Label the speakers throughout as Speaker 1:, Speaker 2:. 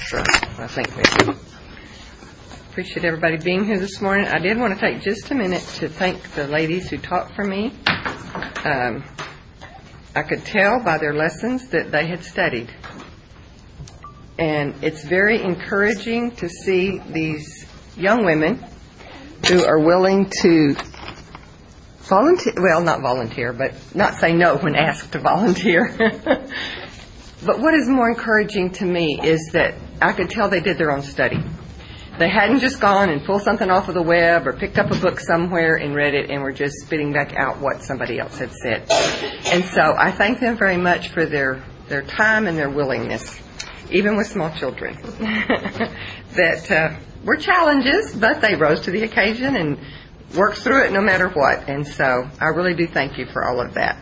Speaker 1: So I think they do. Appreciate everybody being here this morning. I did want to take just a minute to thank the ladies who taught for me. I could tell by their lessons that they had studied. And it's very encouraging to see these young women who are willing to volunteer, well, not volunteer, but not say no when asked to volunteer. But what is more encouraging to me is that I could tell they did their own study. They hadn't just gone and pulled something off of the web or picked up a book somewhere and read it and were just spitting back out what somebody else had said. And so I thank them very much for their time and their willingness, even with small children, that were challenges, but they rose to the occasion and worked through it no matter what. And so I really do thank you for all of that.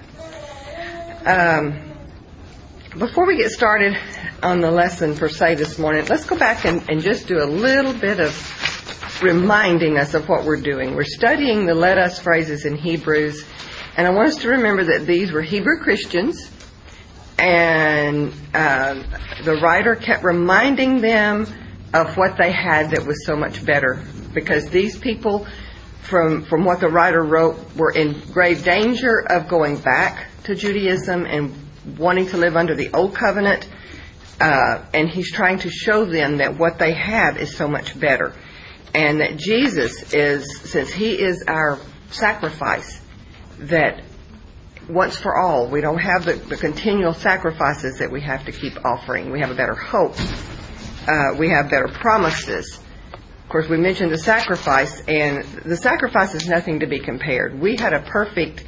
Speaker 1: Before we get started on the lesson per se this morning, let's go back and just do a little bit of reminding us of what we're doing. We're studying the let us phrases in Hebrews, and I want us to remember that these were Hebrew Christians, and the writer kept reminding them of what they had that was so much better, because these people, from what the writer wrote, were in grave danger of going back to Judaism and wanting to live under the old covenant, and he's trying to show them that what they have is so much better, and that Jesus is, since he is our sacrifice, that once for all, we don't have the continual sacrifices that we have to keep offering. We have a better hope. We have better promises. Of course, we mentioned the sacrifice, and the sacrifice is nothing to be compared. We had a perfect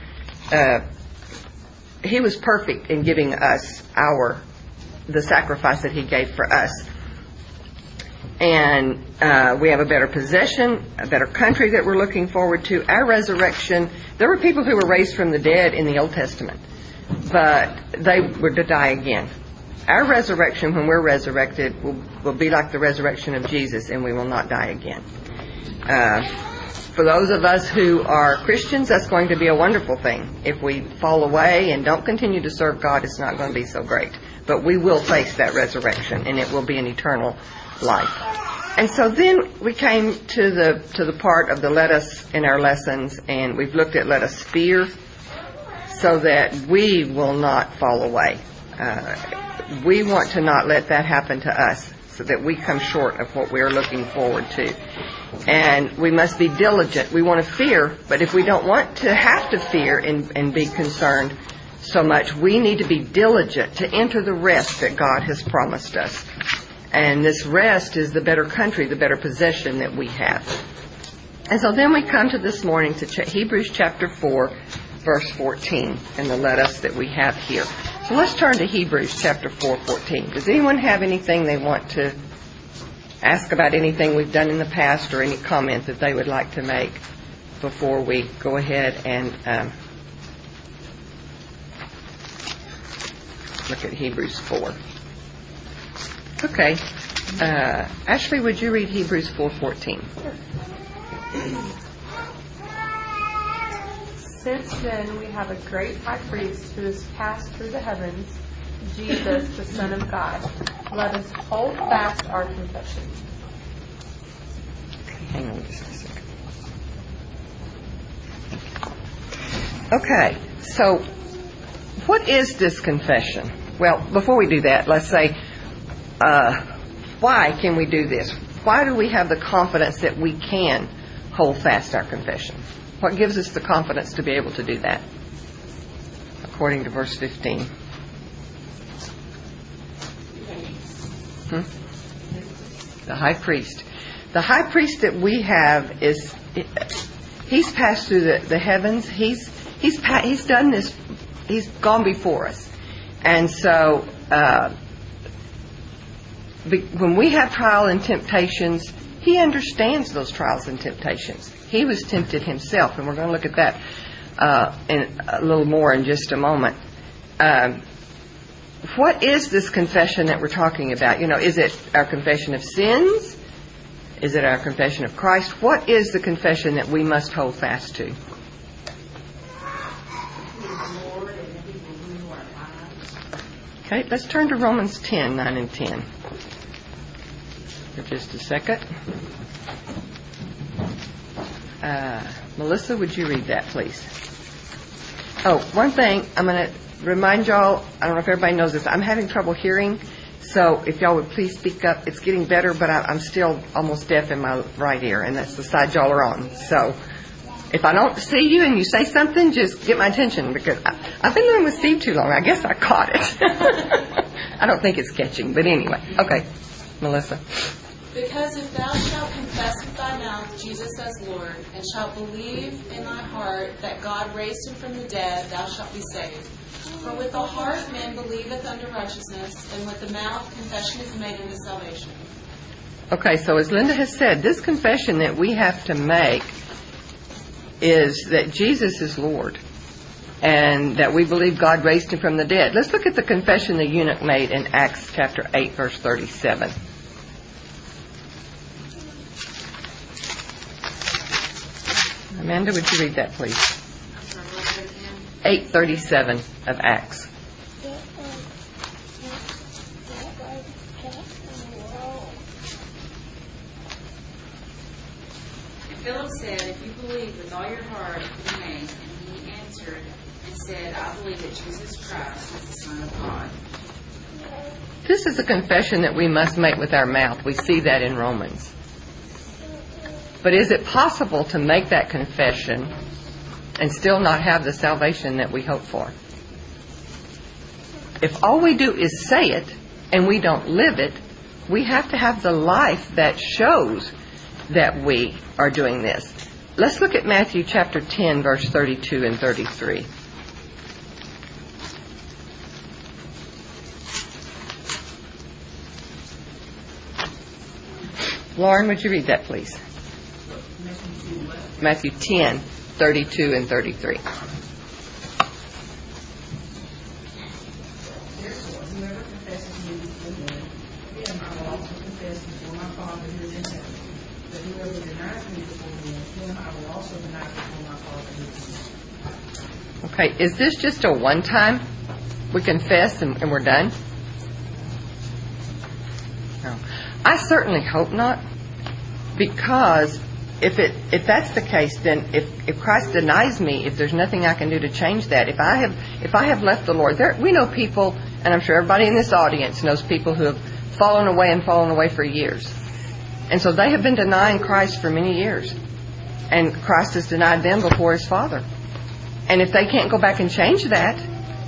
Speaker 1: he was perfect in giving us the sacrifice that he gave for us. And we have a better possession, a better country that we're looking forward to. Our resurrection, there were people who were raised from the dead in the Old Testament, but they were to die again. Our resurrection, when we're resurrected, will be like the resurrection of Jesus, and we will not die again. For those of us who are Christians, that's going to be a wonderful thing. If we fall away and don't continue to serve God, it's not going to be so great. But we will face that resurrection, and it will be an eternal life. And so then we came to the part of the let us in our lessons, and we've looked at let us fear, so that we will not fall away. We want to not let that happen to us, so that we come short of what we are looking forward to. And we must be diligent. We want to fear, but if we don't want to have to fear and be concerned so much, we need to be diligent to enter the rest that God has promised us. And this rest is the better country, the better possession that we have. And so then we come to this morning to Hebrews chapter 4, verse 14, and the let us that we have here. So let's turn to Hebrews chapter 4, 14. Does anyone have anything they want to ask about, anything we've done in the past, or any comment that they would like to make before we go ahead and look at Hebrews 4? Okay. Ashley, would you read Hebrews 4:14?
Speaker 2: Since then we have a great high priest who has passed through the heavens, Jesus, the Son of God. Let us hold fast our confession.
Speaker 1: Hang on just a second. Okay, so what is this confession? Well, before we do that, let's say, why can we do this? Why do we have the confidence that we can hold fast our confession? What gives us the confidence to be able to do that? According to verse 15. The high priest. The high priest that we have he's passed through the heavens. He's done this. He's gone before us. And so when we have trial and temptations, he understands those trials and temptations. He was tempted himself, and we're going to look at that in a little more in just a moment. What is this confession that we're talking about? Is it our confession of sins? Is it our confession of Christ? What is the confession that we must hold fast to? Okay, let's turn to Romans 10, 9 and 10. for just a second. Melissa, would you read that, please? Oh, one thing, I'm going to remind y'all, I don't know if everybody knows this, I'm having trouble hearing, so if y'all would please speak up. It's getting better, but I'm still almost deaf in my right ear, and that's the side y'all are on. So if I don't see you and you say something, just get my attention, because I've been living with Steve too long. I guess I caught it. I don't think it's catching, but anyway. Okay, Melissa.
Speaker 3: Because if thou shalt confess with thy mouth Jesus as Lord, and shalt believe in thy heart that God raised him from the dead, thou shalt be saved. For with the heart man believeth unto righteousness, and with the mouth confession is made unto salvation.
Speaker 1: Okay, so as Linda has said, this confession that we have to make is that Jesus is Lord, and that we believe God raised him from the dead. Let's look at the confession the eunuch made in Acts chapter 8, verse 37. Amanda, would you read that, please? 8:37 of Acts.
Speaker 4: Philip said, "If you believe with all your heart, you may." And he answered and said, "I believe that Jesus Christ is the Son of God."
Speaker 1: This is a confession that we must make with our mouth. We see that in Romans. But is it possible to make that confession and still not have the salvation that we hope for? If all we do is say it and we don't live it, we have to have the life that shows that we are doing this. Let's look at Matthew chapter 10, verse 32 and 33. Lauren, would you read that, please? Matthew 10, 32 and 33.
Speaker 5: Therefore, whoever confesses me before men, him I will also confess before my Father who is in heaven. But whoever denies me before men, him I will also deny before my Father who is in heaven.
Speaker 1: Okay, is this just a one-time? We confess and we're done? No. I certainly hope not, because if that's the case, then if Christ denies me, if there's nothing I can do to change that, if I have left the Lord, we know people, and I'm sure everybody in this audience knows people who have fallen away for years, and so they have been denying Christ for many years, and Christ has denied them before His Father, and if they can't go back and change that,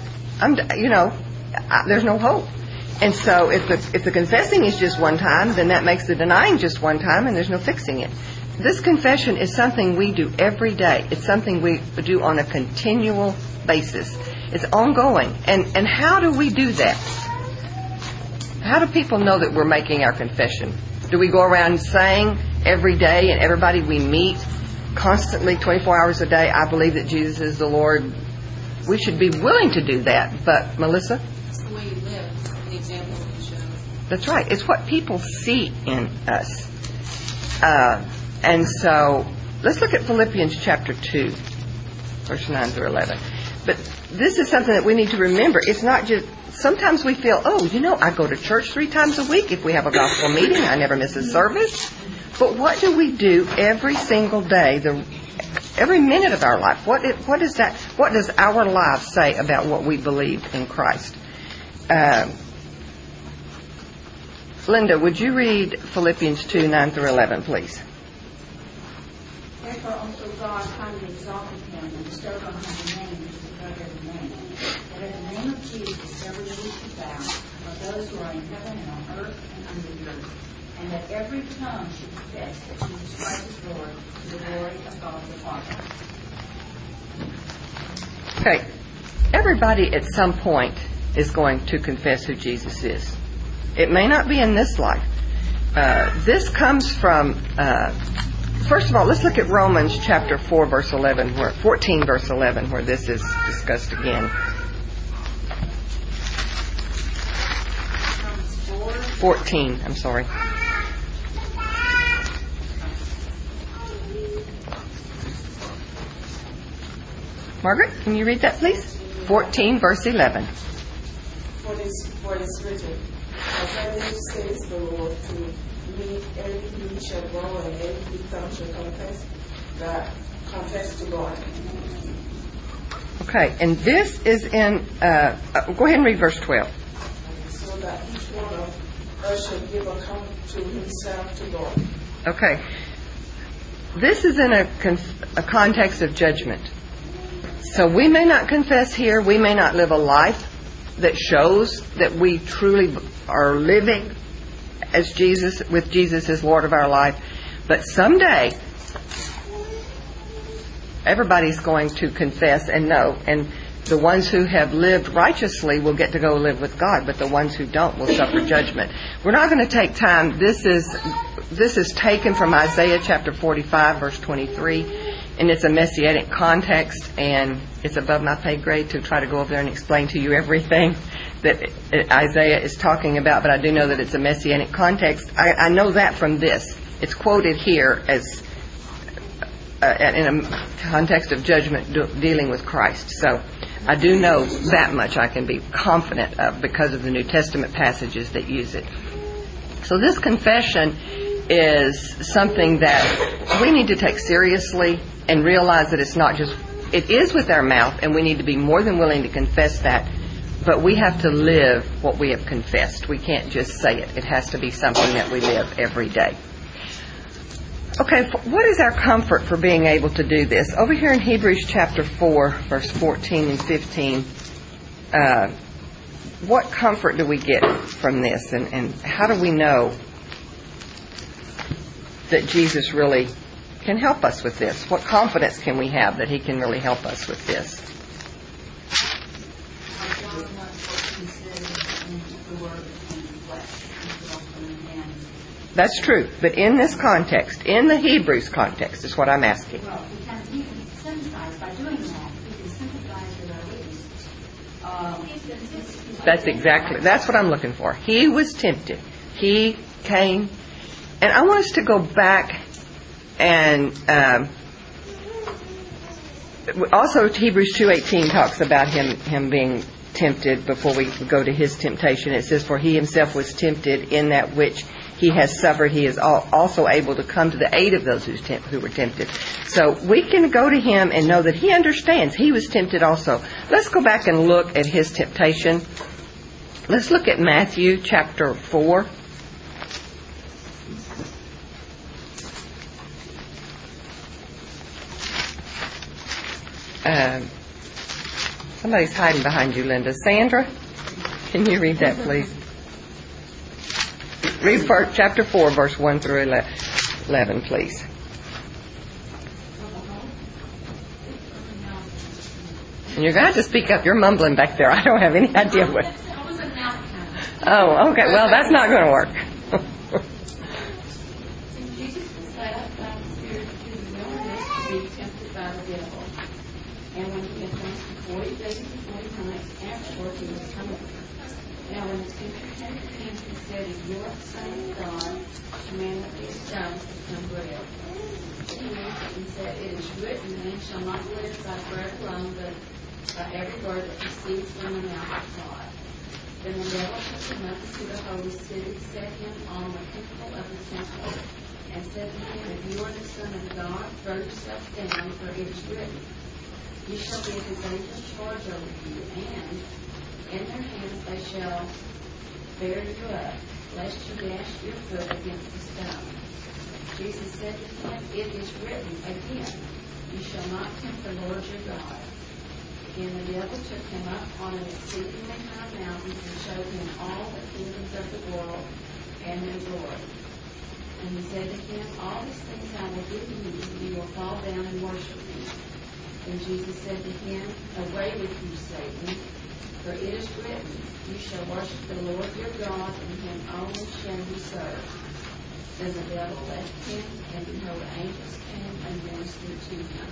Speaker 1: there's no hope. And so if the confessing is just one time, then that makes the denying just one time, and there's no fixing it. This confession is something we do every day. It's something we do on a continual basis. It's ongoing. And how do we do that? How do people know that we're making our confession? Do we go around saying every day and everybody we meet constantly 24 hours a day, I believe that Jesus is the Lord? We should be willing to do that. But, Melissa?
Speaker 3: It's the way you live, the example that you show.
Speaker 1: That's right. It's what people see in us. And so, let's look at Philippians chapter 2, verse 9 through 11. But this is something that we need to remember. It's not just, sometimes we feel, I go to church 3 times a week. If we have a gospel meeting, I never miss a service. But what do we do every single day, every minute of our life? What does our life say about what we believe in Christ? Linda, would you read Philippians 2, 9 through 11, please?
Speaker 6: Therefore also God highly exalted him and bestowed on him a name which is above every name, that at the name of Jesus every knee should bow, of those who are in heaven and on earth and under the earth, and that every tongue should confess that Jesus Christ is Lord, to the glory of God the Father.
Speaker 1: Okay, everybody at some point is going to confess who Jesus is. It may not be in this life. This comes from... First of all, let's look at Romans chapter 4, verse 11, 14, verse 11, where this is discussed again. 14, I'm sorry. Margaret, can you read that, please? 14, verse 11.
Speaker 7: For this written, as I live, says the Lord, to me he shall grow, and every tongue shall confess to God.
Speaker 1: Okay, and this is in, go ahead and read verse 12.
Speaker 7: So that each one of us shall give account to himself to God.
Speaker 1: Okay. This is in a context of judgment. So we may not confess here, we may not live a life that shows that we truly are living as Jesus, with Jesus as Lord of our life. But someday, everybody's going to confess and know. And the ones who have lived righteously will get to go live with God, but the ones who don't will suffer judgment. We're not going to take time. This is taken from Isaiah chapter 45, verse 23, and it's a messianic context, and it's above my pay grade to try to go over there and explain to you everything that Isaiah is talking about, but I do know that it's a messianic context. I know that from this. It's quoted here as in a context of judgment dealing with Christ. So I do know that much I can be confident of because of the New Testament passages that use it. So this confession is something that we need to take seriously and realize that it's not just, it is with our mouth, and we need to be more than willing to confess that, but we have to live what we have confessed. We can't just say it. It has to be something that we live every day. Okay, what is our comfort for being able to do this? Over here in Hebrews chapter 4, verse 14 and 15, what comfort do we get from this? And how do we know that Jesus really can help us with this? What confidence can we have that He can really help us with this? That's true. But in this context, in the Hebrews context, is what I'm asking.
Speaker 6: Well, because we can sympathize by doing that. We can sympathize with our weaknesses.
Speaker 1: That's what I'm looking for. He was tempted. He came. And I want us to go back and also Hebrews 2:18 talks about him being tempted before we go to his temptation. It says, for he himself was tempted in that which he has suffered. He is also able to come to the aid of those who were tempted. So we can go to him and know that he understands. He was tempted also. Let's go back and look at his temptation. Let's look at Matthew chapter 4. Somebody's hiding behind you, Linda. Sandra, can you read that, please? Read chapter 4, verse 1 through 11, please. And you're going to have to speak up. You're mumbling back there. I don't have any idea what. Oh, okay. Well, that's not going to work.
Speaker 6: Jesus was led up by the Spirit to the wilderness to be tempted by the devil. And when he had fasted 40 days and 40 nights, afterward he was hungry. Now when the tempter came to him, he said, if you are the Son of God, command that these stones become bread. He answered and said, it is written, man shall not live by bread alone, but by every word that proceeds from the mouth of God. Then the devil took him up into the holy city, set him on the pinnacle of the temple, and said to him, if you are the Son of God, throw yourself down, for it is written, you shall give his angels charge over you, and in their hands they shall bear you up, lest you dash your foot against the stone. Jesus said to him, it is written again, you shall not tempt the Lord your God. Again the devil took him up on an exceedingly high mountain and showed him all the kingdoms of the world and their glory. And he said to him, all these things I will give you if you will fall down and worship me. And Jesus said to him, away with you, Satan, for it is written, you shall worship the Lord your God, and him only shall you serve. Then the devil left him, and behold, angels came and ministered to him.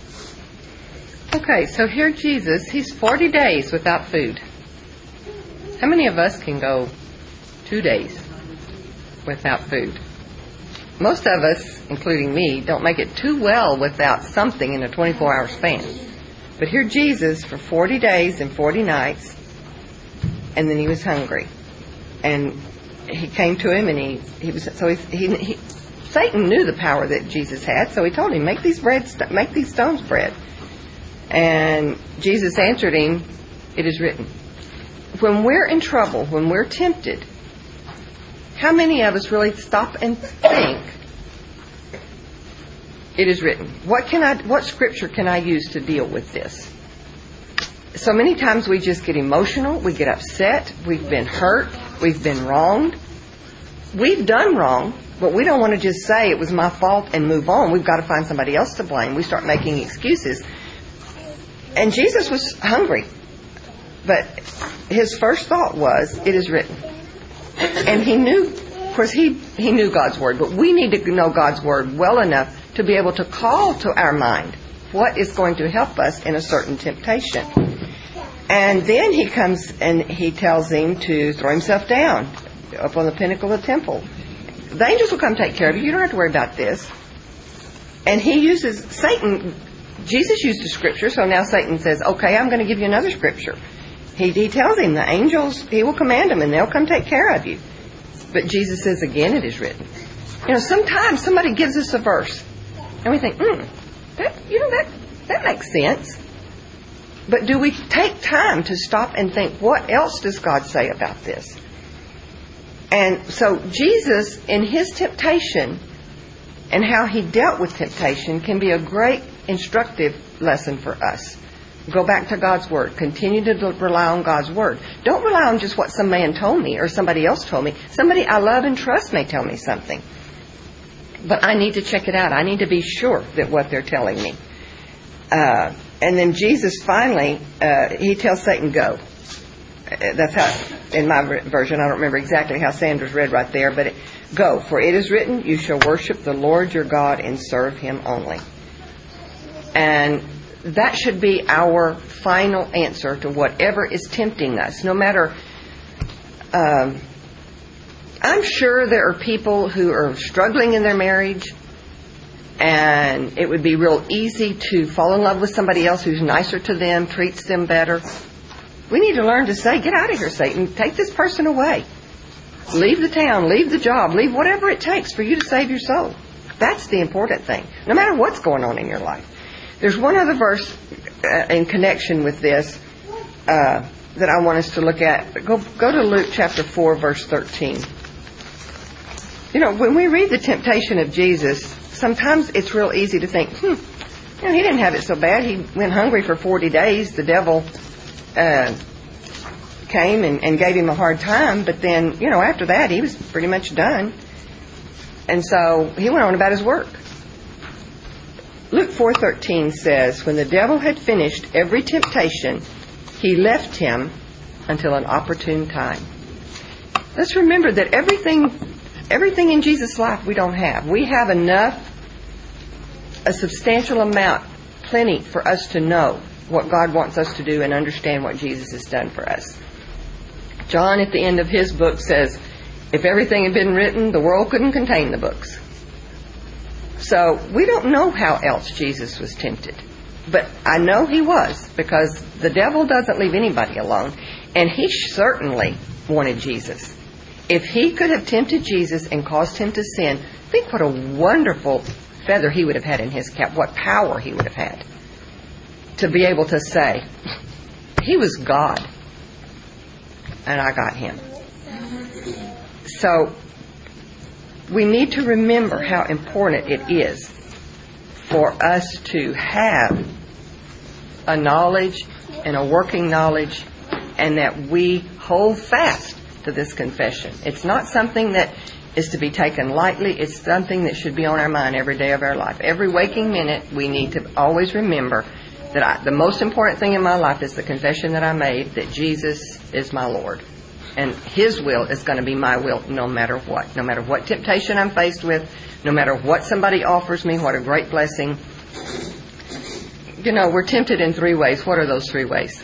Speaker 1: Okay, so here Jesus, he's 40 days without food. How many of us can go 2 days without food? Most of us, including me, don't make it too well without something in a 24-hour span. But here Jesus, for 40 days and 40 nights, and then he was hungry. And he came to him, and Satan knew the power that Jesus had, so he told him, make these stones bread. And Jesus answered him, it is written. When we're in trouble, when we're tempted, how many of us really stop and think, it is written? What scripture can I use to deal with this? So many times we just get emotional, we get upset, we've been hurt, we've been wronged. We've done wrong, but we don't want to just say it was my fault and move on. We've got to find somebody else to blame. We start making excuses. And Jesus was hungry, but his first thought was, it is written. And he knew, of course, he knew God's Word, but we need to know God's Word well enough to be able to call to our mind what is going to help us in a certain temptation. And then he comes and he tells him to throw himself down up on the pinnacle of the temple. The angels will come take care of you. You don't have to worry about this. And he uses Satan. Jesus used the scripture, so now Satan says, okay, I'm going to give you another scripture. He tells him, the angels, he will command them, and they'll come take care of you. But Jesus says, again, it is written. Sometimes somebody gives us a verse, and we think, that makes sense. But do we take time to stop and think, what else does God say about this? And so Jesus, in his temptation and how he dealt with temptation, can be a great instructive lesson for us. Go back to God's Word. Continue to rely on God's Word. Don't rely on just what some man told me or somebody else told me. Somebody I love and trust may tell me something. But I need to check it out. I need to be sure that what they're telling me. And then Jesus finally, he tells Satan, go. That's how, in my version, I don't remember exactly how Sandra's read right there, but go, for it is written, you shall worship the Lord your God and serve him only. And that should be our final answer to whatever is tempting us. No matter, I'm sure there are people who are struggling in their marriage, and it would be real easy to fall in love with somebody else who's nicer to them, treats them better. We need to learn to say, get out of here, Satan. Take this person away. Leave the town, leave the job, leave whatever it takes for you to save your soul. That's the important thing, no matter what's going on in your life. There's one other verse in connection with this that I want us to look at. Go to Luke chapter 4, verse 13. When we read the temptation of Jesus, sometimes it's real easy to think, he didn't have it so bad. He went hungry for 40 days. The devil came and gave him a hard time, but then, after that, he was pretty much done. And so he went on about his work. Luke 4:13 says, when the devil had finished every temptation, he left him until an opportune time. Let's remember that everything in Jesus' life we don't have. We have enough, a substantial amount, plenty for us to know what God wants us to do and understand what Jesus has done for us. John, at the end of his book, says, if everything had been written, the world couldn't contain the books. So we don't know how else Jesus was tempted. But I know he was, because the devil doesn't leave anybody alone. And he certainly wanted Jesus. If he could have tempted Jesus and caused him to sin, think what a wonderful feather he would have had in his cap, what power he would have had to be able to say, he was God, and I got him. So we need to remember how important it is for us to have a knowledge and a working knowledge, and that we hold fast to this confession. It's not something that is to be taken lightly. It's something that should be on our mind every day of our life. Every waking minute, we need to always remember that the most important thing in my life is the confession that I made, that Jesus is my Lord. And his will is going to be my will no matter what. No matter what temptation I'm faced with, no matter what somebody offers me, what a great blessing. We're tempted in 3 ways. What are those 3 ways?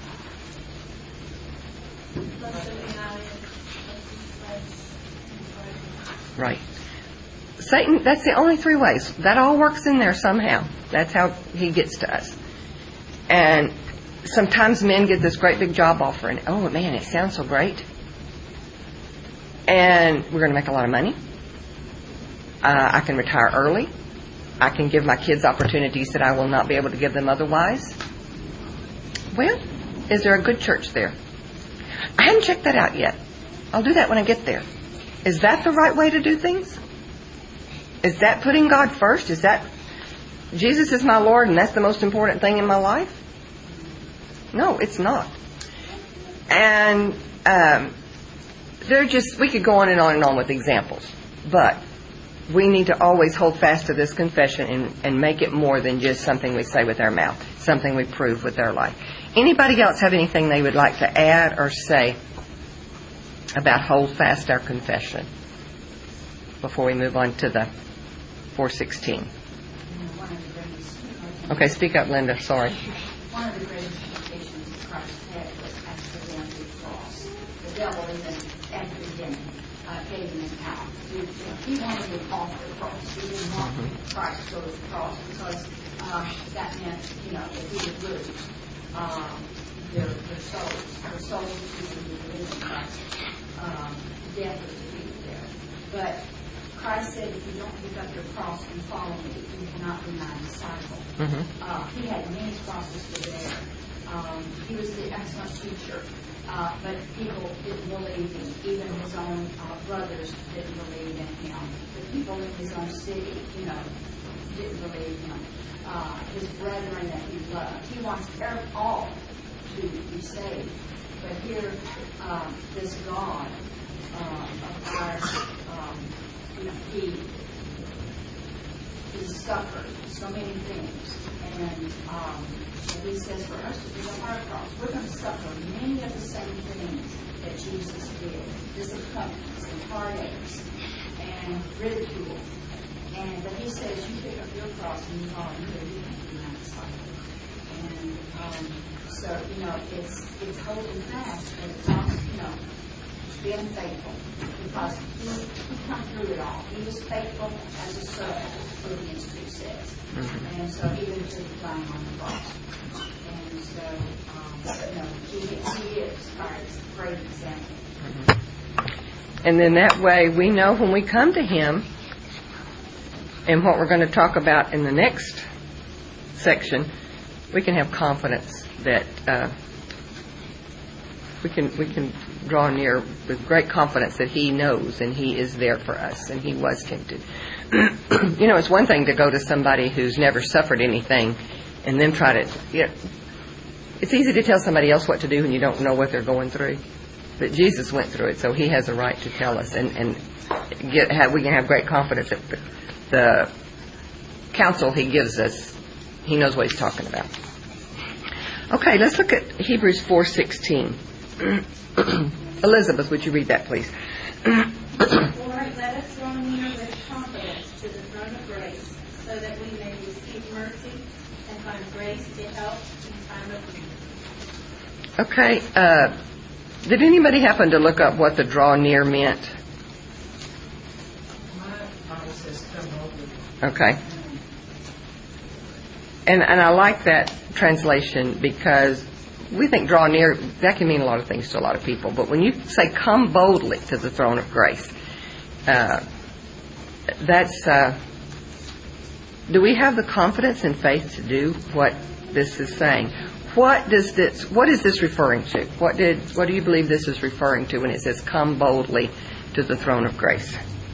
Speaker 1: Right. Satan, that's the only 3 ways. That all works in there somehow. That's how he gets to us. And sometimes men get this great big job offer, and oh man, it sounds so great. and we're going to make a lot of money. I can retire early. I can give my kids opportunities that I will not be able to give them otherwise. Well, is there a good church there? I haven't checked that out yet. I'll do that when I get there. Is that the right way to do things? Is that putting God first? Is that Jesus is my Lord and that's the most important thing in my life? No, it's not. And we could go on and on with examples. But we need to always hold fast to this confession and make it more than just something we say with our mouth, something we prove with our life. Anybody else have anything they would like to add or say about hold fast our confession before we move on to the 4:16? Okay, speak up, Linda. Sorry.
Speaker 6: One of the greatest temptations Christ had was accidentally cross. The devil even at the beginning gave him an out. He wanted to off the cross. He didn't want Christ to go to the cross because that meant, that he would lose their souls. Their souls would be released in Christ. Death was defeated there. But Christ said, if you don't pick up your cross and follow me, you cannot be my disciple. He had many crosses to bear. He was the excellent teacher, but people didn't believe him. Even his own brothers didn't believe in him. The people in his own city, didn't believe him. His brethren that he loved. He wants all to be saved. But here, this God of ours, he suffered so many things. And he says for us to be a hard cross. We're going to suffer many of the same things that Jesus did. Disappointments and heartaches and ridicule. But he says, you pick up your cross and you follow me, you can't be my disciple. And so, it's holding fast, but it's also, being faithful. Because he come through it all. He was faithful as a servant, Philippians 2 says. And so even to the dying on the cross. And so, he is our great example.
Speaker 1: And then that way we know when we come to him, and what we're going to talk about in the next section, we can have confidence that we can draw near with great confidence that he knows and he is there for us and he was tempted. It's one thing to go to somebody who's never suffered anything and then try to, it's easy to tell somebody else what to do when you don't know what they're going through. But Jesus went through it, so he has a right to tell us and we can have great confidence that the counsel he gives us, he knows what he's talking about. Okay, let's look at Hebrews 4:16. Elizabeth, would you read that, please?
Speaker 8: Lord, let us draw near with confidence to the throne of grace, so that we may receive mercy and find grace to help in time of need.
Speaker 1: Okay, did anybody happen to look up what the draw near meant? Okay. And I like that translation because we think draw near, that can mean a lot of things to a lot of people. But when you say come boldly to the throne of grace, that's, do we have the confidence and faith to do what this is saying? What is this referring to? What do you believe this is referring to when it says come boldly to the throne of grace?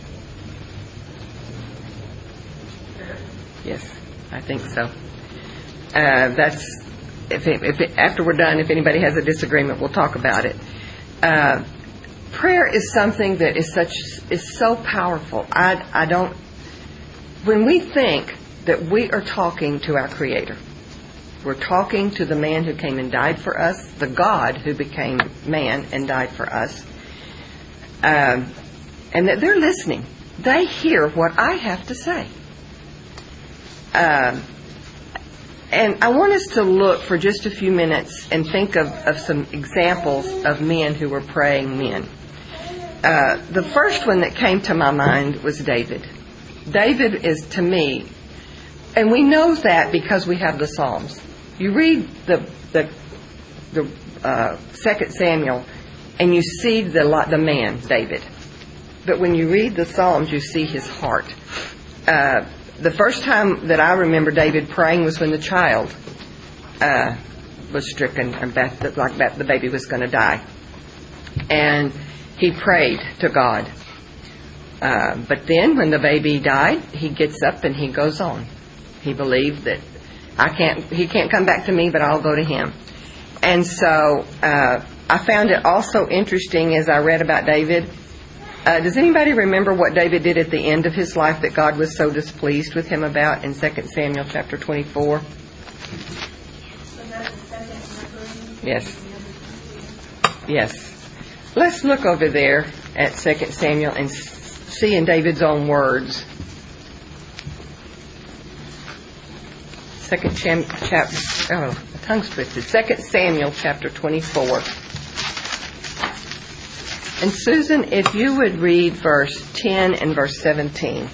Speaker 1: Yes, I think so. That's after we're done, if anybody has a disagreement, we'll talk about it. Prayer is something that is so powerful. When we think that we are talking to our Creator, we're talking to the man who came and died for us, the God who became man and died for us, and that they're listening. They hear what I have to say. And I want us to look for just a few minutes and think of some examples of men who were praying men. The first one that came to my mind was David. David is, to me, and we know that because we have the Psalms. You read the 2 Samuel, and you see the man, David. but when you read the Psalms, you see his heart. The first time that I remember David praying was when the child was stricken, and the baby was going to die. And he prayed to God. But then when the baby died, he gets up and he goes on. He believed that he can't come back to me, but I'll go to him. And so I found it also interesting as I read about David. Does anybody remember what David did at the end of his life that God was so displeased with him about in 2 Samuel chapter 24? Yes. Yes. Let's look over there at 2 Samuel and see in David's own words. 2 Samuel chapter 24. And Susan, if you would read verse 10 and verse 17.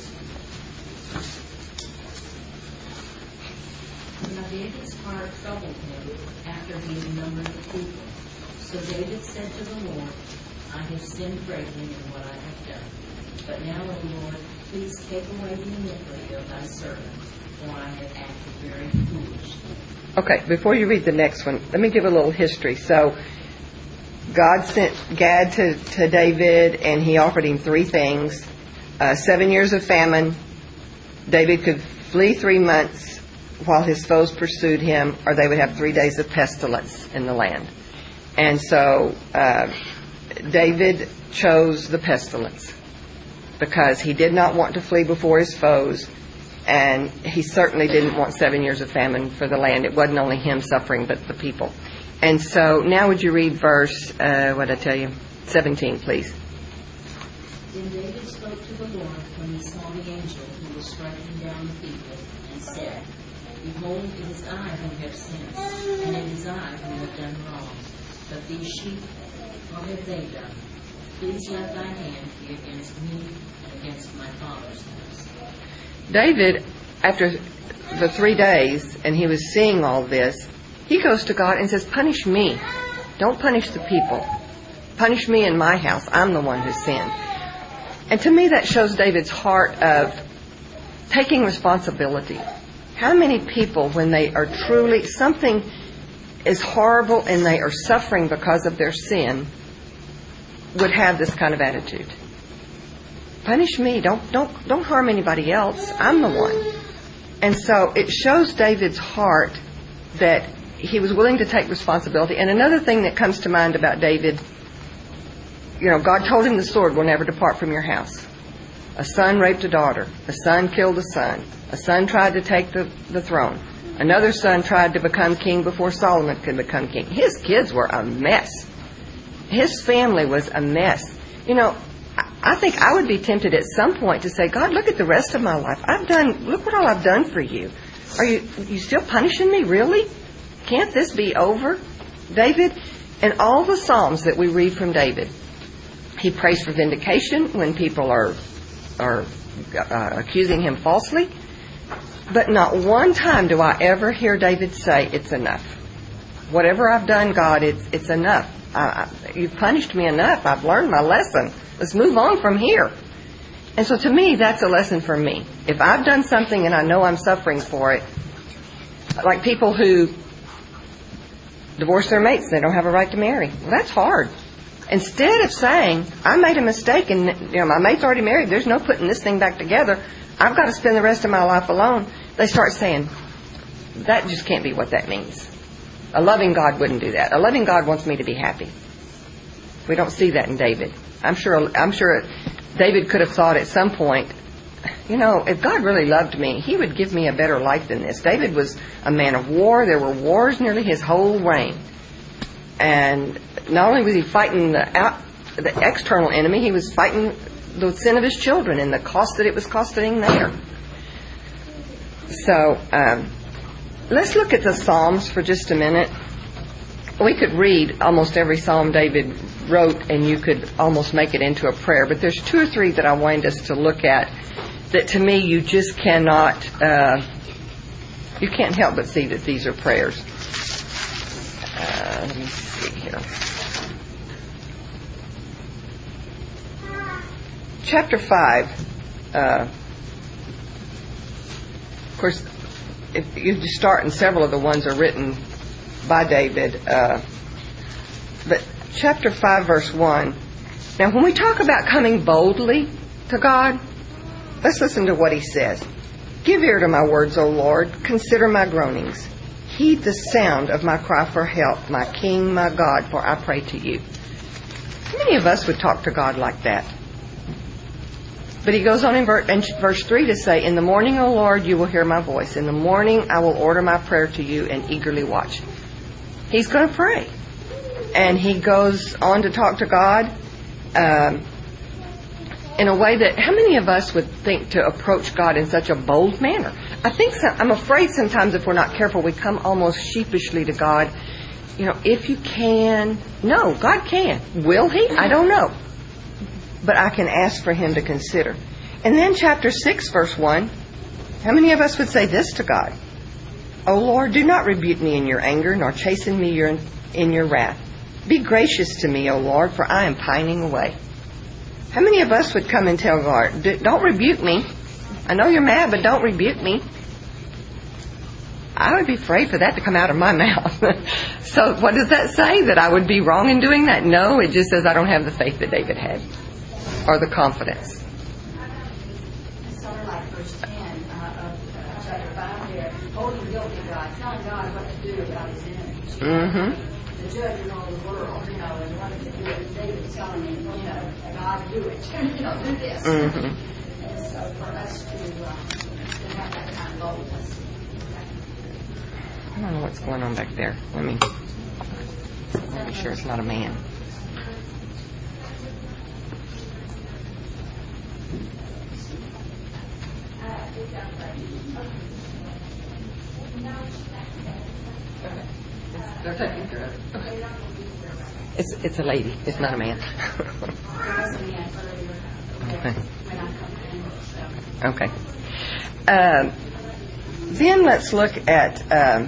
Speaker 6: Now David's heart troubled him after he had numbered the people. So David said to the Lord, I have sinned greatly in what I have done. But now, O Lord, please take away the iniquity of thy servant, for I have acted very foolishly.
Speaker 1: Okay, before you read the next one, let me give a little history. So God sent Gad to David, and he offered him 3 things. 7 years of famine. David could flee 3 months while his foes pursued him, or they would have 3 days of pestilence in the land. And so David chose the pestilence because he did not want to flee before his foes, and he certainly didn't want 7 years of famine for the land. It wasn't only him suffering, but the people. And so now would you read verse, 17, please.
Speaker 6: Then David spoke to the Lord when he saw the angel who was striking down the people, and said, Behold, it is I who have sinned, and it is I who have done wrong. But these sheep, what have they done? Please let thy hand be against me and against my father's house.
Speaker 1: David, after the 3 days, and he was seeing all this, he goes to God and says, punish me. Don't punish the people. Punish me in my house. I'm the one who sinned. And to me that shows David's heart of taking responsibility. How many people, when they are truly, something is horrible and they are suffering because of their sin, would have this kind of attitude? Punish me. Don't harm anybody else. I'm the one. And so it shows David's heart that he was willing to take responsibility. And another thing that comes to mind about David, God told him the sword will never depart from your house. A son raped a daughter. A son killed a son. A son tried to take the throne. Another son tried to become king before Solomon could become king. His kids were a mess. His family was a mess. I think I would be tempted at some point to say, God, look at the rest of my life. Look what all I've done for you. Are you still punishing me? Really? Can't this be over? David, in all the Psalms that we read from David, he prays for vindication when people are accusing him falsely. But not one time do I ever hear David say, it's enough. Whatever I've done, God, it's enough. You've punished me enough. I've learned my lesson. Let's move on from here. And so to me, that's a lesson for me. If I've done something and I know I'm suffering for it, like people who divorce their mates, they don't have a right to marry. Well, that's hard. Instead of saying, I made a mistake and my mate's already married, there's no putting this thing back together, I've got to spend the rest of my life alone, they start saying, that just can't be what that means. A loving God wouldn't do that. A loving God wants me to be happy. We don't see that in David. I'm sure David could have thought at some point, if God really loved me, he would give me a better life than this. David was a man of war. There were wars nearly his whole reign. And not only was he fighting the external enemy, he was fighting the sin of his children and the cost that it was costing there. So let's look at the Psalms for just a minute. We could read almost every Psalm David wrote and you could almost make it into a prayer. But there's 2 or 3 that I wanted us to look at that to me you just cannot, you can't help but see that these are prayers. Let me see here. chapter 5, of course, if you just start, and several of the ones are written by David, but chapter 5, verse 1. Now, when we talk about coming boldly to God, let's listen to what he says. Give ear to my words, O Lord. Consider my groanings. Heed the sound of my cry for help, my King, my God, for I pray to you. How many of us would talk to God like that? But he goes on in verse 3 to say, in the morning, O Lord, you will hear my voice. In the morning, I will order my prayer to you and eagerly watch. He's going to pray. And he goes on to talk to God in a way that, how many of us would think to approach God in such a bold manner? I'm afraid sometimes if we're not careful, we come almost sheepishly to God. You know, if you can. No, God can. Will he? I don't know. But I can ask for him to consider. And then chapter 6, verse 1. How many of us would say this to God? O Lord, do not rebuke me in your anger, nor chasten me in your wrath. Be gracious to me, O Lord, for I am pining away. How many of us would come and tell God, don't rebuke me. I know you're mad, but don't rebuke me. I would be afraid for that to come out of my mouth. So what does that say? That I would be wrong in doing that? No, it just says I don't have the faith that David had. Or the confidence.
Speaker 6: It's sort of like verse 10 of chapter 5 there. Holding guilty God, telling God what to do about his enemies.
Speaker 1: Mm-hmm.
Speaker 6: The judge in all the world, and wanting to do it. David telling him, God, do it. Do this.
Speaker 1: Mm-hmm.
Speaker 6: And so for us to have that kind of boldness.
Speaker 1: I don't know what's going on back there. Let me be sure it's not a man. They're taking care of it. It's a lady. It's not a man. Okay. Then let's look at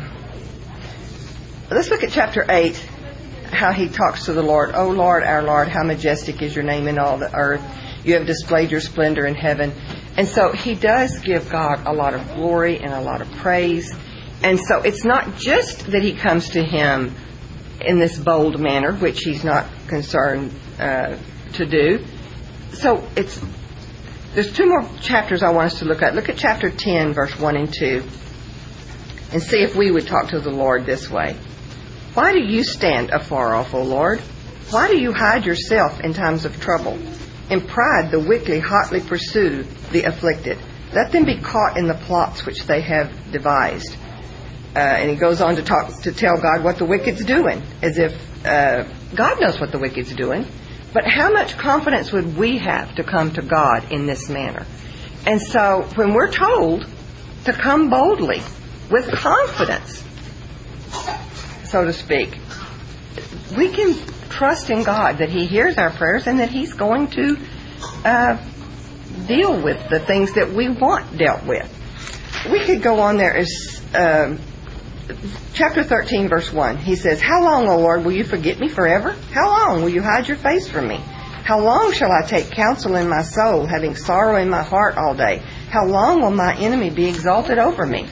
Speaker 1: chapter 8. How he talks to the Lord. O Lord, our Lord, how majestic is your name in all the earth. You have displayed your splendor in heaven. And so he does give God a lot of glory and a lot of praise. And so it's not just that he comes to him in this bold manner, which he's not concerned to do. So there's two more chapters I want us to look at. Look at chapter 10, verse 1 and 2, and see if we would talk to the Lord this way. Why do you stand afar off, O Lord? Why do you hide yourself in times of trouble? In pride the wicked hotly pursue the afflicted. Let them be caught in the plots which they have devised. And he goes on to tell God what the wicked's doing, as if God knows what the wicked's doing. But how much confidence would we have to come to God in this manner? And so when we're told to come boldly, with confidence, so to speak, we can trust in God that he hears our prayers and that he's going to deal with the things that we want dealt with. We could go on there as chapter 13, verse 1. He says, how long, O Lord, will you forget me forever? How long will you hide your face from me? How long shall I take counsel in my soul, having sorrow in my heart all day? How long will my enemy be exalted over me?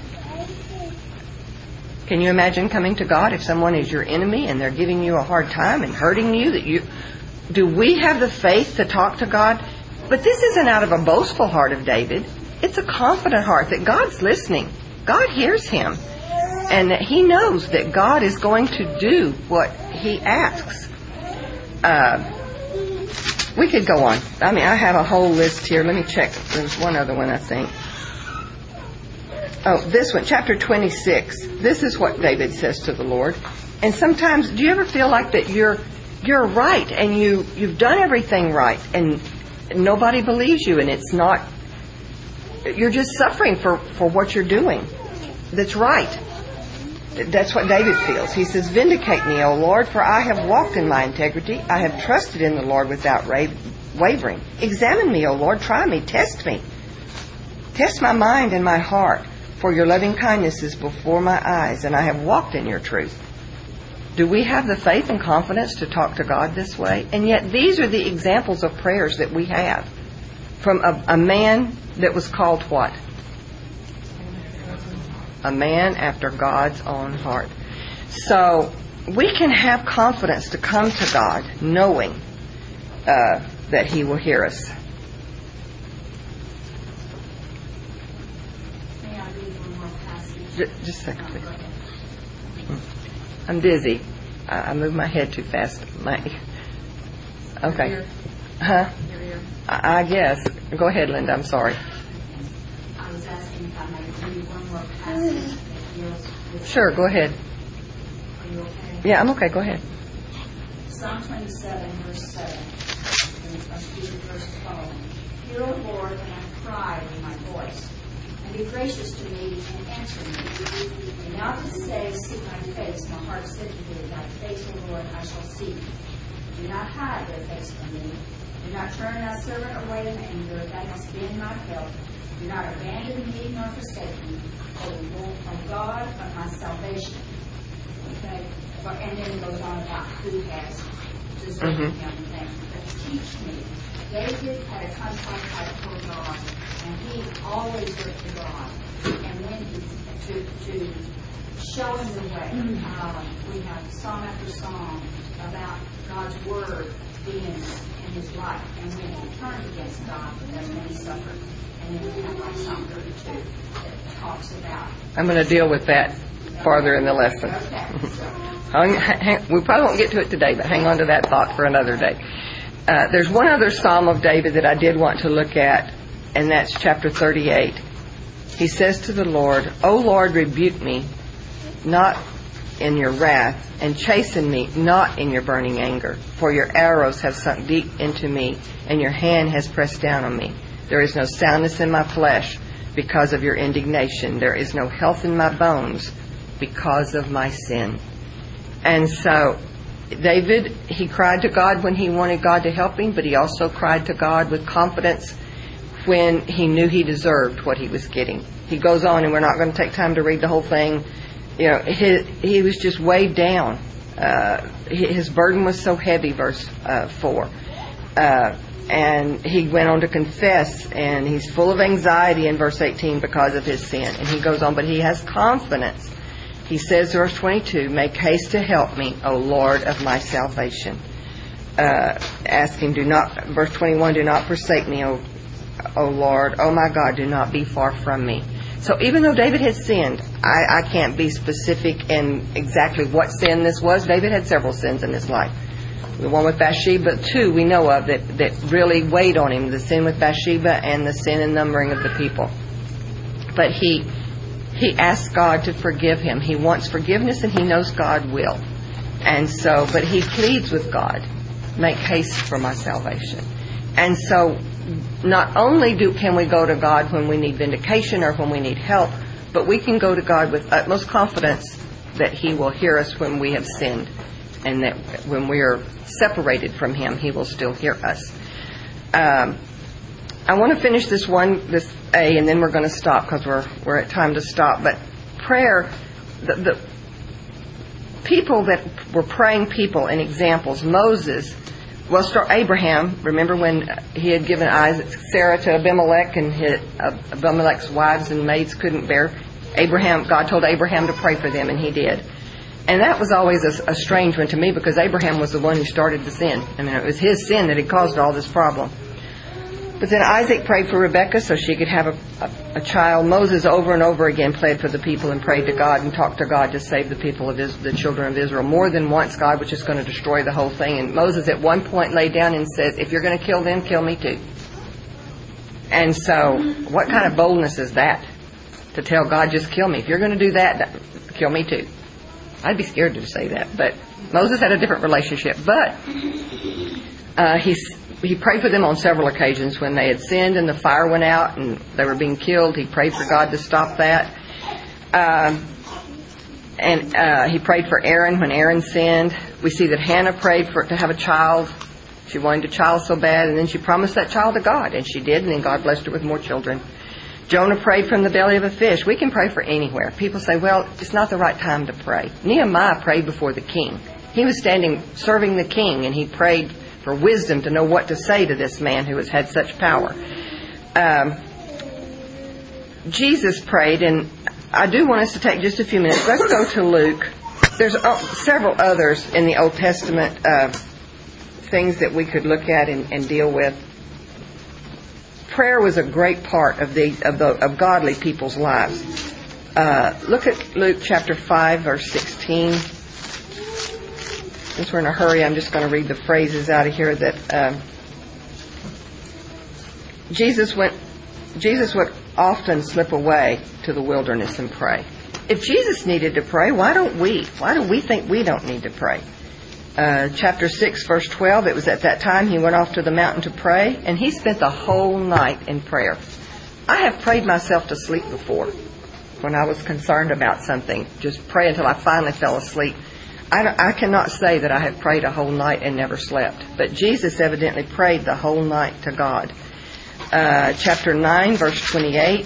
Speaker 1: Can you imagine coming to God if someone is your enemy and they're giving you a hard time and hurting you? Do we have the faith to talk to God? But this isn't out of a boastful heart of David. It's a confident heart that God's listening. God hears him. And that he knows that God is going to do what he asks. We could go on. I mean, I have a whole list here. Let me check. There's one other one, I think. Oh, this one, chapter 26. This is what David says to the Lord. And sometimes, do you ever feel like that you're right and you've done everything right and nobody believes you and it's not, you're just suffering for what you're doing that's right? That's what David feels. He says, vindicate me, O Lord, for I have walked in my integrity. I have trusted in the Lord without wavering. Examine me, O Lord. Try me. Test me. Test my mind and my heart, for your loving kindness is before my eyes, and I have walked in your truth. Do we have the faith and confidence to talk to God this way? And yet these are the examples of prayers that we have. from a man that was called what? A man after God's own heart. So we can have confidence to come to God knowing that He will hear us.
Speaker 6: May I read one more passage?
Speaker 1: Just a second, please. I'm dizzy. I move my head too fast. Okay. Huh? I guess. Go ahead, Linda. I'm sorry.
Speaker 6: I was asking if I may read one more passage that deals with...
Speaker 1: Sure, go ahead.
Speaker 6: Are you okay?
Speaker 1: Yeah, I'm okay. Go ahead.
Speaker 6: Psalm 27, verse 7. And from Peter, verse following. Hear, O Lord, when I cry with my voice, and be gracious to me and answer me. And not to say, seek my face, my heart said to thee, thy face, O Lord, I shall seek. Do not hide thy face from me. Do not turn thy servant away in anger. Thou hast been my help. Do not abandon me nor forsake me. O Lord, O God of my salvation. Okay? And then it goes on about who has deserved him and things. But teach me. David had a contact with God, and he always looked to God. And when he, to show him the way, we have psalm after psalm about God's word being in his life. And when he turned against God, that's when he suffered. And then we have like Psalm 32 that talks about.
Speaker 1: I'm going to deal with that farther in the lesson. We probably won't get to it today, but hang on to that thought for another day. There's one other Psalm of David that I did want to look at, and that's chapter 38. He says to the Lord, O Lord, rebuke me, not in your wrath, and chasten me, not in your burning anger. For your arrows have sunk deep into me, and your hand has pressed down on me. There is no soundness in my flesh because of your indignation. There is no health in my bones because of my sin. And so David, he cried to God when he wanted God to help him, but he also cried to God with confidence when he knew he deserved what he was getting. He goes on, and we're not going to take time to read the whole thing. You know, he was just weighed down. His burden was so heavy, verse 4. And he went on to confess, and he's full of anxiety in verse 18 because of his sin. And he goes on, but he has confidence. He says, verse 22, make haste to help me, O Lord of my salvation. Asking, verse 21, do not forsake me, O Lord, O my God, do not be far from me. So even though David had sinned, I can't be specific in exactly what sin this was. David had several sins in his life. The one with Bathsheba, two we know of that really weighed on him, the sin with Bathsheba and the sin and numbering of the people. But he asks God to forgive him. He wants forgiveness, and he knows God will. And so, but he pleads with God, make haste for my salvation. And so, not only can we go to God when we need vindication or when we need help, but we can go to God with utmost confidence that He will hear us when we have sinned, and that when we are separated from Him, He will still hear us. I want to finish this A, and then we're going to stop because we're at time to stop. But prayer, the people that were praying people and examples, Moses, Abraham, remember when he had given Sarah to Abimelech, and Abimelech's wives and maids couldn't bear Abraham. God told Abraham to pray for them, and he did. And that was always a strange one to me, because Abraham was the one who started the sin. I mean, it was his sin that had caused all this problem. But then Isaac prayed for Rebekah so she could have a child. Moses over and over again pled for the people and prayed to God and talked to God to save the people of the children of Israel. More than once, God was just going to destroy the whole thing. And Moses at one point laid down and says, if you're going to kill them, kill me too. And so, what kind of boldness is that? To tell God, just kill me. If you're going to do that, kill me too. I'd be scared to say that. But Moses had a different relationship. But he prayed for them on several occasions when they had sinned and the fire went out and they were being killed. He prayed for God to stop that. And he prayed for Aaron when Aaron sinned. We see that Hannah prayed to have a child. She wanted a child so bad, and then she promised that child to God, and she did, and then God blessed her with more children. Jonah prayed from the belly of a fish. We can pray for anywhere. People say, well, it's not the right time to pray. Nehemiah prayed before the king. He was standing serving the king, and he prayed for wisdom to know what to say to this man who has had such power. Jesus prayed, and I do want us to take just a few minutes. Let's go to Luke. There's several others in the Old Testament things that we could look at and deal with. Prayer was a great part of godly people's lives. Look at Luke chapter 5, verse 16. Since we're in a hurry, I'm just going to read the phrases out of here that Jesus would often slip away to the wilderness and pray. If Jesus needed to pray, why don't we? Why do we think we don't need to pray? Chapter 6, verse 12, it was at that time he went off to the mountain to pray, and he spent the whole night in prayer. I have prayed myself to sleep before when I was concerned about something. Just pray until I finally fell asleep. I cannot say that I have prayed a whole night and never slept, but Jesus evidently prayed the whole night to God. Chapter 9, verse 28.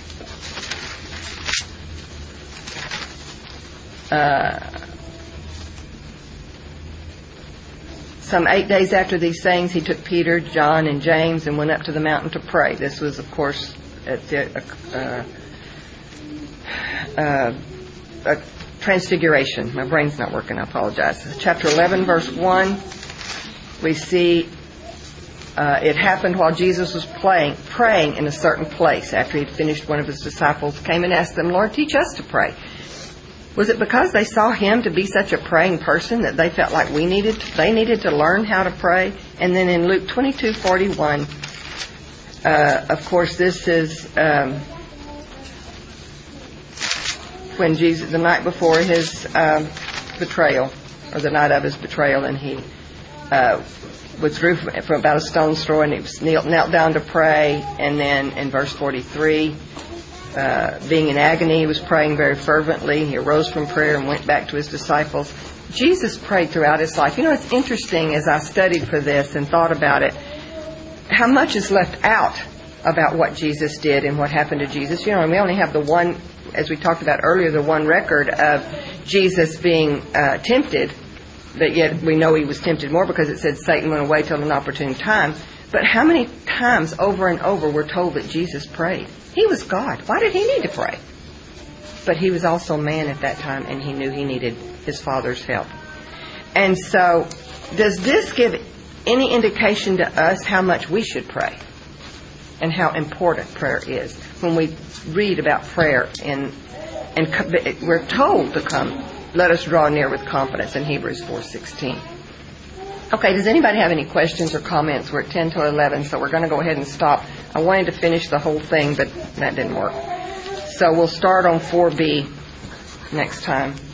Speaker 1: Some 8 days after these sayings, he took Peter, John, and James and went up to the mountain to pray. This was, of course, a transfiguration. My brain's not working. I apologize. Chapter 11, verse 1, we see it happened while Jesus was praying in a certain place. After he'd finished, one of his disciples came and asked them, "Lord, teach us to pray." Was it because they saw him to be such a praying person that they felt like they needed to learn how to pray? And then in Luke 22:41, of course, this is when Jesus, the night before his betrayal, or the night of his betrayal, and he withdrew from about a stone's throw, and he knelt down to pray. And then in verse 43, being in agony, he was praying very fervently. He arose from prayer and went back to his disciples. Jesus prayed throughout his life. You know, it's interesting as I studied for this and thought about it, how much is left out about what Jesus did and what happened to Jesus. You know, and we only have the one, as we talked about earlier, the one record of Jesus being tempted, but yet we know he was tempted more because it said Satan went away till an opportune time. But how many times over and over we're told that Jesus prayed? He was God. Why did he need to pray? But he was also man at that time, and he knew he needed his Father's help. And so, does this give any indication to us how much we should pray and how important prayer is? When we read about prayer, and we're told to come, let us draw near with confidence in Hebrews 4:16. Okay, does anybody have any questions or comments? We're at 10 to 11, so we're going to go ahead and stop. I wanted to finish the whole thing, but that didn't work. So we'll start on 4B next time.